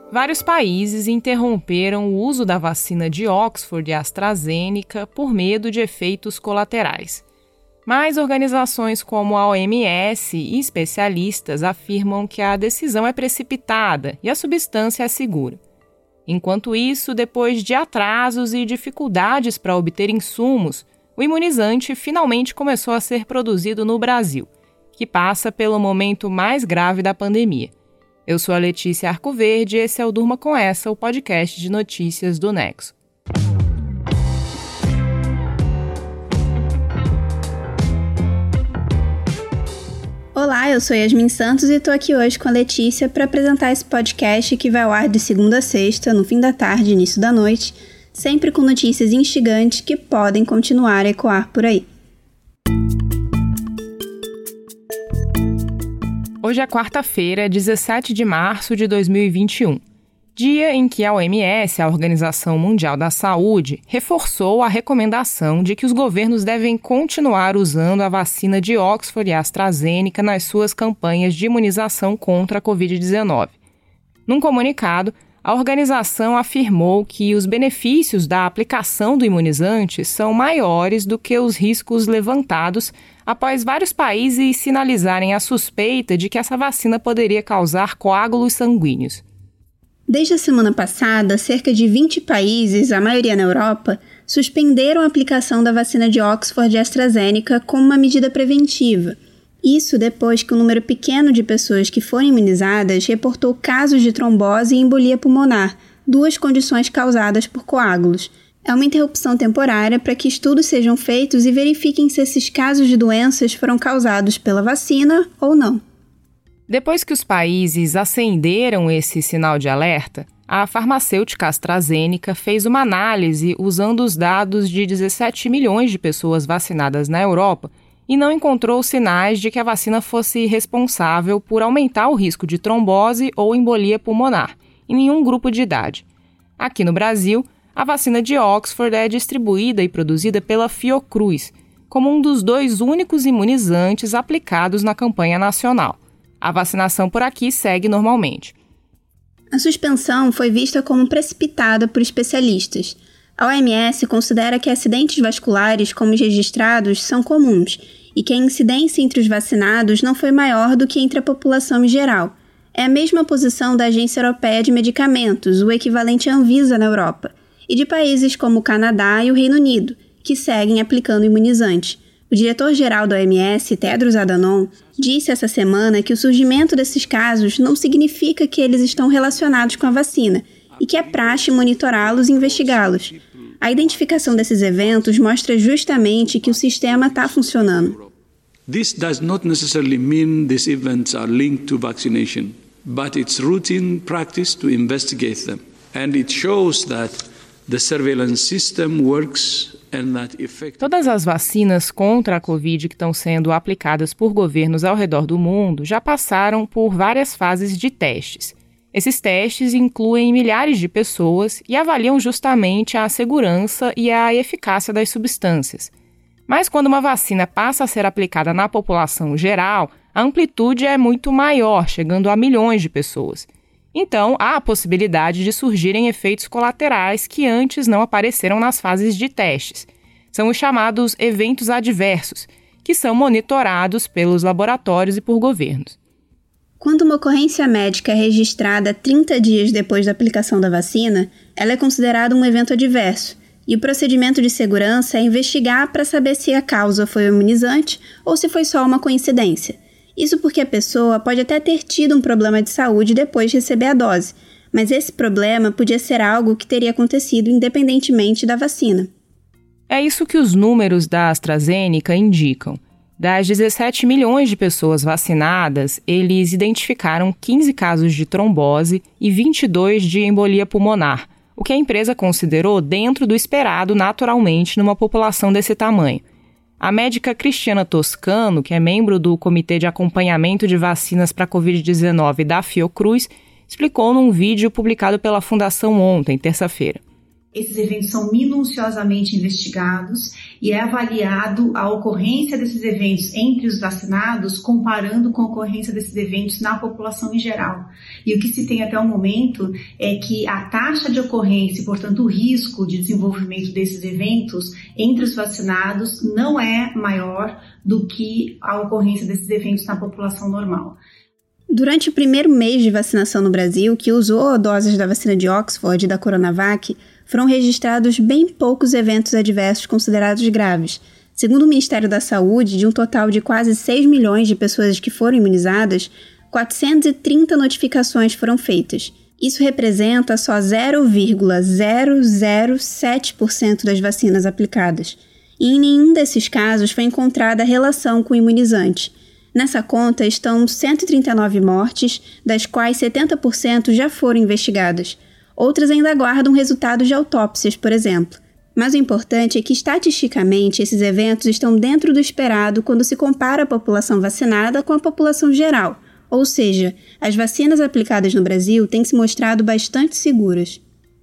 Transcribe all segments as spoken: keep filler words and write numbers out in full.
Vários países interromperam o uso da vacina de Oxford e AstraZeneca por medo de efeitos colaterais. Mas organizações como a O M S e especialistas afirmam que a decisão é precipitada e a substância é segura. Enquanto isso, depois de atrasos e dificuldades para obter insumos, o imunizante finalmente começou a ser produzido no Brasil, que passa pelo momento mais grave da pandemia. Eu sou a Letícia Arcoverde e esse é o Durma Com Essa, o podcast de notícias do Nexo. Olá, eu sou Yasmin Santos e estou aqui hoje com a Letícia para apresentar esse podcast que vai ao ar de segunda a sexta, no fim da tarde, início da noite, sempre com notícias instigantes que podem continuar a ecoar por aí. Hoje é quarta-feira, dezessete de março de dois mil e vinte e um, dia em que a O M S, a Organização Mundial da Saúde, reforçou a recomendação de que os governos devem continuar usando a vacina de Oxford e AstraZeneca nas suas campanhas de imunização contra a covid dezenove. Num comunicado, a organização afirmou que os benefícios da aplicação do imunizante são maiores do que os riscos levantados após vários países sinalizarem a suspeita de que essa vacina poderia causar coágulos sanguíneos. Desde a semana passada, cerca de vinte países, a maioria na Europa, suspenderam a aplicação da vacina de Oxford e AstraZeneca como uma medida preventiva. Isso depois que um número pequeno de pessoas que foram imunizadas reportou casos de trombose e embolia pulmonar, duas condições causadas por coágulos. É uma interrupção temporária para que estudos sejam feitos e verifiquem se esses casos de doenças foram causados pela vacina ou não. Depois que os países acenderam esse sinal de alerta, a farmacêutica AstraZeneca fez uma análise usando os dados de dezessete milhões de pessoas vacinadas na Europa e não encontrou sinais de que a vacina fosse responsável por aumentar o risco de trombose ou embolia pulmonar em nenhum grupo de idade. Aqui no Brasil, a vacina de Oxford é distribuída e produzida pela Fiocruz, como um dos dois únicos imunizantes aplicados na campanha nacional. A vacinação por aqui segue normalmente. A suspensão foi vista como precipitada por especialistas. A O M S considera que acidentes vasculares, como os registrados, são comuns e que a incidência entre os vacinados não foi maior do que entre a população em geral. É a mesma posição da Agência Europeia de Medicamentos, o equivalente à Anvisa na Europa, e de países como o Canadá e o Reino Unido, que seguem aplicando imunizantes. O diretor-geral da O M S, Tedros Adhanom, disse essa semana que o surgimento desses casos não significa que eles estão relacionados com a vacina e que é praxe monitorá-los e investigá-los. A identificação desses eventos mostra justamente que o sistema está funcionando. This does not necessarily mean these events are linked to vaccination, but it's routine practice to investigate them. And it shows that the surveillance system works. Todas as vacinas contra a Covid que estão sendo aplicadas por governos ao redor do mundo já passaram por várias fases de testes. Esses testes incluem milhares de pessoas e avaliam justamente a segurança e a eficácia das substâncias. Mas quando uma vacina passa a ser aplicada na população geral, a amplitude é muito maior, chegando a milhões de pessoas. Então, há a possibilidade de surgirem efeitos colaterais que antes não apareceram nas fases de testes. São os chamados eventos adversos, que são monitorados pelos laboratórios e por governos. Quando uma ocorrência médica é registrada trinta dias depois da aplicação da vacina, ela é considerada um evento adverso, e o procedimento de segurança é investigar para saber se a causa foi o imunizante ou se foi só uma coincidência. Isso porque a pessoa pode até ter tido um problema de saúde depois de receber a dose, mas esse problema podia ser algo que teria acontecido independentemente da vacina. É isso que os números da AstraZeneca indicam. Das dezessete milhões de pessoas vacinadas, eles identificaram quinze casos de trombose e vinte e dois de embolia pulmonar, o que a empresa considerou dentro do esperado naturalmente numa população desse tamanho. A médica Cristiana Toscano, que é membro do Comitê de Acompanhamento de Vacinas para a covid dezenove da Fiocruz, explicou num vídeo publicado pela Fundação ontem, terça-feira. Esses eventos são minuciosamente investigados e é avaliado a ocorrência desses eventos entre os vacinados comparando com a ocorrência desses eventos na população em geral. E o que se tem até o momento é que a taxa de ocorrência, portanto o risco de desenvolvimento desses eventos entre os vacinados não é maior do que a ocorrência desses eventos na população normal. Durante o primeiro mês de vacinação no Brasil, que usou doses da vacina de Oxford e da Coronavac, foram registrados bem poucos eventos adversos considerados graves. Segundo o Ministério da Saúde, de um total de quase seis milhões de pessoas que foram imunizadas, quatrocentas e trinta notificações foram feitas. Isso representa só zero vírgula zero zero sete por cento das vacinas aplicadas. E em nenhum desses casos foi encontrada relação com o imunizante. Nessa conta estão cento e trinta e nove mortes, das quais setenta por cento já foram investigadas. Outras ainda aguardam resultados de autópsias, por exemplo. Mas o importante é que, estatisticamente, esses eventos estão dentro do esperado quando se compara a população vacinada com a população geral. Ou seja, as vacinas aplicadas no Brasil têm se mostrado bastante seguras.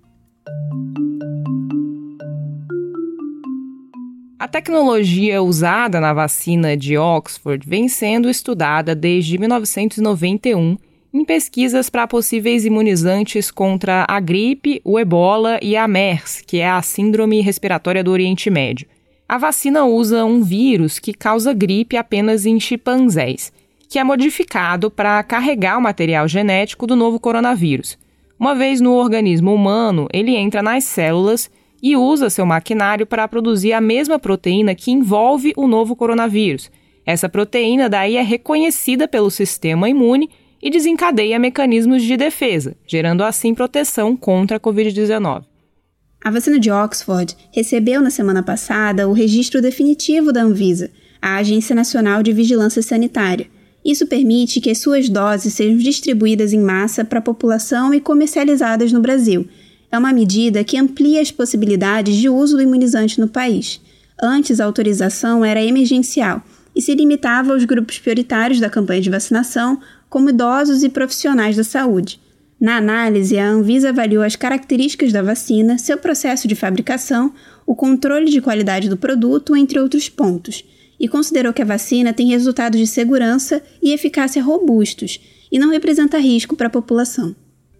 A tecnologia usada na vacina de Oxford vem sendo estudada desde mil novecentos e noventa e um em pesquisas para possíveis imunizantes contra a gripe, o ebola e a MERS, que é a Síndrome Respiratória do Oriente Médio. A vacina usa um vírus que causa gripe apenas em chimpanzés, que é modificado para carregar o material genético do novo coronavírus. Uma vez no organismo humano, ele entra nas células e usa seu maquinário para produzir a mesma proteína que envolve o novo coronavírus. Essa proteína daí é reconhecida pelo sistema imune e desencadeia mecanismos de defesa, gerando assim proteção contra a covid dezenove. A vacina de Oxford recebeu na semana passada o registro definitivo da Anvisa, a Agência Nacional de Vigilância Sanitária. Isso permite que as suas doses sejam distribuídas em massa para a população e comercializadas no Brasil. É uma medida que amplia as possibilidades de uso do imunizante no país. Antes, a autorização era emergencial e se limitava aos grupos prioritários da campanha de vacinação, como idosos e profissionais da saúde. Na análise, a Anvisa avaliou as características da vacina, seu processo de fabricação, o controle de qualidade do produto, entre outros pontos, e considerou que a vacina tem resultados de segurança e eficácia robustos e não representa risco para a população.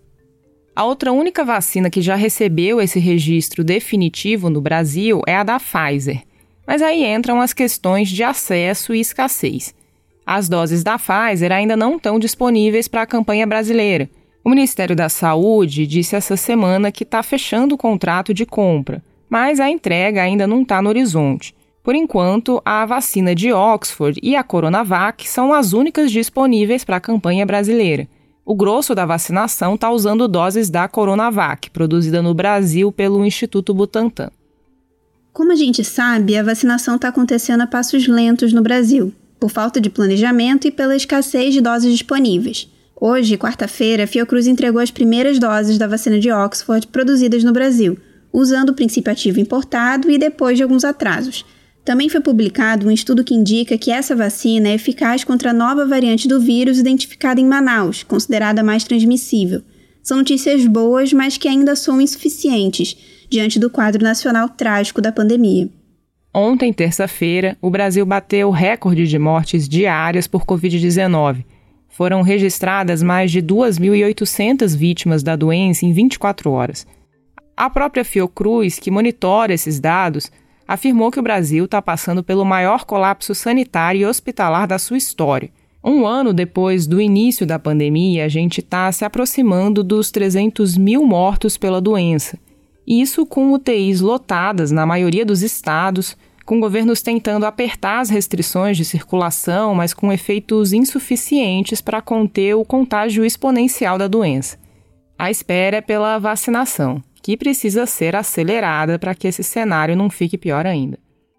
A outra única vacina que já recebeu esse registro definitivo no Brasil é a da Pfizer. Mas aí entram as questões de acesso e escassez. As doses da Pfizer ainda não estão disponíveis para a campanha brasileira. O Ministério da Saúde disse essa semana que está fechando o contrato de compra, mas a entrega ainda não está no horizonte. Por enquanto, a vacina de Oxford e a Coronavac são as únicas disponíveis para a campanha brasileira. O grosso da vacinação está usando doses da Coronavac, produzida no Brasil pelo Instituto Butantan. Como a gente sabe, a vacinação está acontecendo a passos lentos no Brasil, por falta de planejamento e pela escassez de doses disponíveis. Hoje, quarta-feira, a Fiocruz entregou as primeiras doses da vacina de Oxford produzidas no Brasil, usando o princípio ativo importado e depois de alguns atrasos. Também foi publicado um estudo que indica que essa vacina é eficaz contra a nova variante do vírus identificada em Manaus, considerada mais transmissível. São notícias boas, mas que ainda são insuficientes, diante do quadro nacional trágico da pandemia. Ontem, terça-feira, o Brasil bateu recorde de mortes diárias por covid dezenove. Foram registradas mais de duas mil e oitocentas vítimas da doença em vinte e quatro horas. A própria Fiocruz, que monitora esses dados, afirmou que o Brasil está passando pelo maior colapso sanitário e hospitalar da sua história. Um ano depois do início da pandemia, a gente está se aproximando dos trezentos mil mortos pela doença. Isso com U T Is lotadas na maioria dos estados, com governos tentando apertar as restrições de circulação, mas com efeitos insuficientes para conter o contágio exponencial da doença. A espera é pela vacinação, que precisa ser acelerada para que esse cenário não fique pior ainda.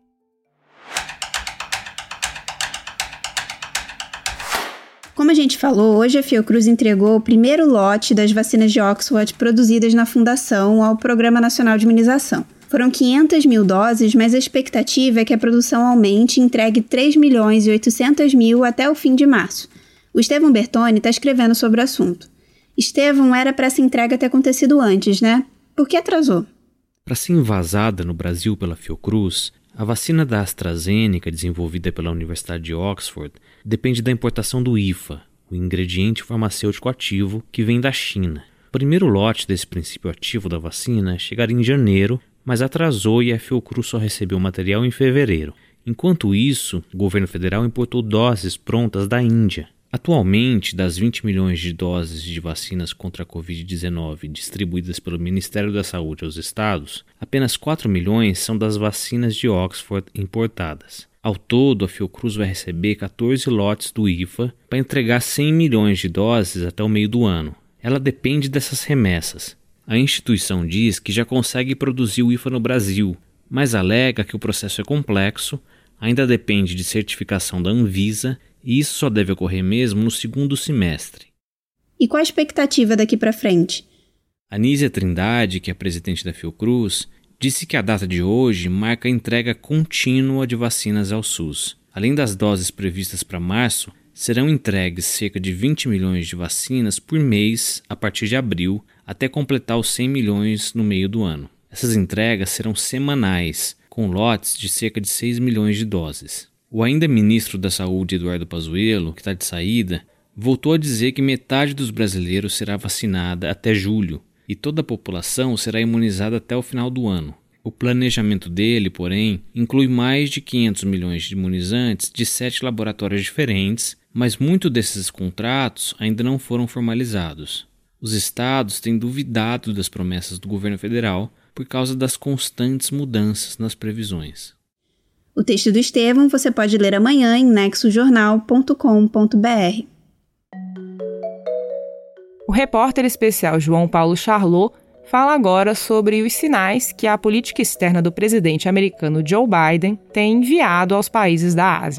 Como a gente falou, hoje a Fiocruz entregou o primeiro lote das vacinas de Oxford produzidas na Fundação ao Programa Nacional de Imunização. Foram quinhentas mil doses, mas a expectativa é que a produção aumente e entregue três milhões e oitocentos mil até o fim de março. O Estevão Bertoni está escrevendo sobre o assunto. Estevão, era para essa entrega ter acontecido antes, né? Por que atrasou? Para ser envasada no Brasil pela Fiocruz, a vacina da AstraZeneca, desenvolvida pela Universidade de Oxford, depende da importação do I F A, o ingrediente farmacêutico ativo que vem da China. O primeiro lote desse princípio ativo da vacina chegaria em janeiro, mas atrasou e a Fiocruz só recebeu o material em fevereiro. Enquanto isso, o governo federal importou doses prontas da Índia. Atualmente, das vinte milhões de doses de vacinas contra a covid dezenove distribuídas pelo Ministério da Saúde aos estados, apenas quatro milhões são das vacinas de Oxford importadas. Ao todo, a Fiocruz vai receber catorze lotes do I F A para entregar cem milhões de doses até o meio do ano. Ela depende dessas remessas. A instituição diz que já consegue produzir o I F A no Brasil, mas alega que o processo é complexo, ainda depende de certificação da Anvisa e isso só deve ocorrer mesmo no segundo semestre. E qual a expectativa daqui para frente? Anísia Trindade, que é presidente da Fiocruz, disse que a data de hoje marca a entrega contínua de vacinas ao SUS. Além das doses previstas para março, serão entregues cerca de vinte milhões de vacinas por mês a partir de abril, até completar os cem milhões no meio do ano. Essas entregas serão semanais, com lotes de cerca de seis milhões de doses. O ainda ministro da Saúde, Eduardo Pazuello, que está de saída, voltou a dizer que metade dos brasileiros será vacinada até julho e toda a população será imunizada até o final do ano. O planejamento dele, porém, inclui mais de quinhentos milhões de imunizantes de sete laboratórios diferentes, mas muitos desses contratos ainda não foram formalizados. Os estados têm duvidado das promessas do governo federal por causa das constantes mudanças nas previsões. O texto do Estevão você pode ler amanhã em nexo jornal ponto com ponto b r. O repórter especial João Paulo Charlot fala agora sobre os sinais que a política externa do presidente americano Joe Biden tem enviado aos países da Ásia.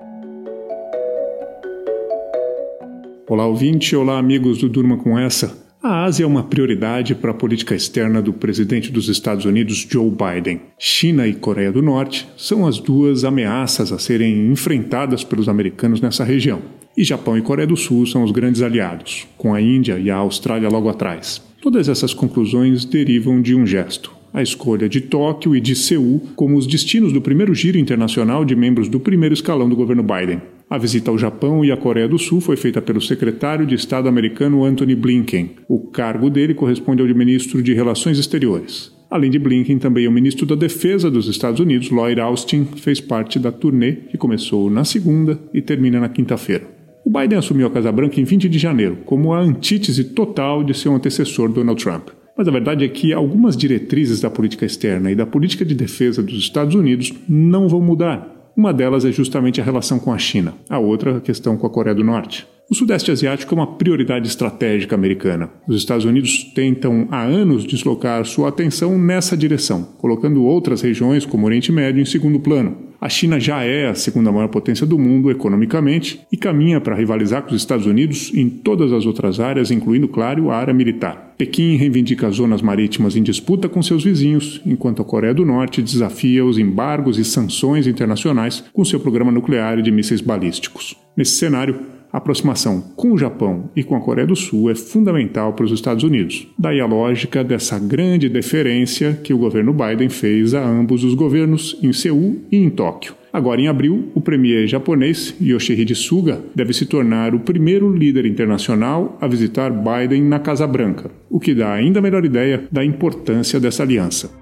Olá, ouvinte. Olá, amigos do Durma Com Essa. A Ásia é uma prioridade para a política externa do presidente dos Estados Unidos, Joe Biden. China e Coreia do Norte são as duas ameaças a serem enfrentadas pelos americanos nessa região. E Japão e Coreia do Sul são os grandes aliados, com a Índia e a Austrália logo atrás. Todas essas conclusões derivam de um gesto: a escolha de Tóquio e de Seul como os destinos do primeiro giro internacional de membros do primeiro escalão do governo Biden. A visita ao Japão e à Coreia do Sul foi feita pelo secretário de Estado americano Antony Blinken. O cargo dele corresponde ao de ministro de Relações Exteriores. Além de Blinken, também o ministro da Defesa dos Estados Unidos, Lloyd Austin, fez parte da turnê que começou na segunda e termina na quinta-feira. O Biden assumiu a Casa Branca em vinte de janeiro, como a antítese total de seu antecessor Donald Trump. Mas a verdade é que algumas diretrizes da política externa e da política de defesa dos Estados Unidos não vão mudar. Uma delas é justamente a relação com a China, a outra a questão com a Coreia do Norte. O Sudeste Asiático é uma prioridade estratégica americana. Os Estados Unidos tentam há anos deslocar sua atenção nessa direção, colocando outras regiões, como o Oriente Médio, em segundo plano. A China já é a segunda maior potência do mundo economicamente e caminha para rivalizar com os Estados Unidos em todas as outras áreas, incluindo, claro, a área militar. Pequim reivindica zonas marítimas em disputa com seus vizinhos, enquanto a Coreia do Norte desafia os embargos e sanções internacionais com seu programa nuclear e de mísseis balísticos. Nesse cenário, a aproximação com o Japão e com a Coreia do Sul é fundamental para os Estados Unidos. Daí a lógica dessa grande deferência que o governo Biden fez a ambos os governos em Seul e em Tóquio. Agora, em abril, o premier japonês Yoshihide Suga deve se tornar o primeiro líder internacional a visitar Biden na Casa Branca, o que dá ainda melhor ideia da importância dessa aliança.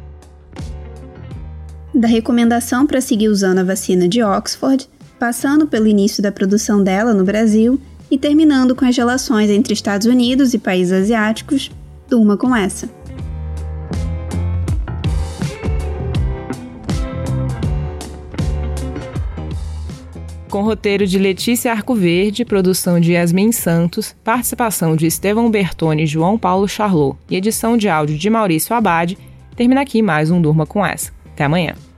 Da recomendação para seguir usando a vacina de Oxford, passando pelo início da produção dela no Brasil e terminando com as relações entre Estados Unidos e países asiáticos, durma com essa. Com roteiro de Letícia Arcoverde, produção de Yasmin Santos, participação de Estevão Bertoni e João Paulo Charlot e edição de áudio de Maurício Abad, termina aqui mais um Durma com Essa. Até amanhã.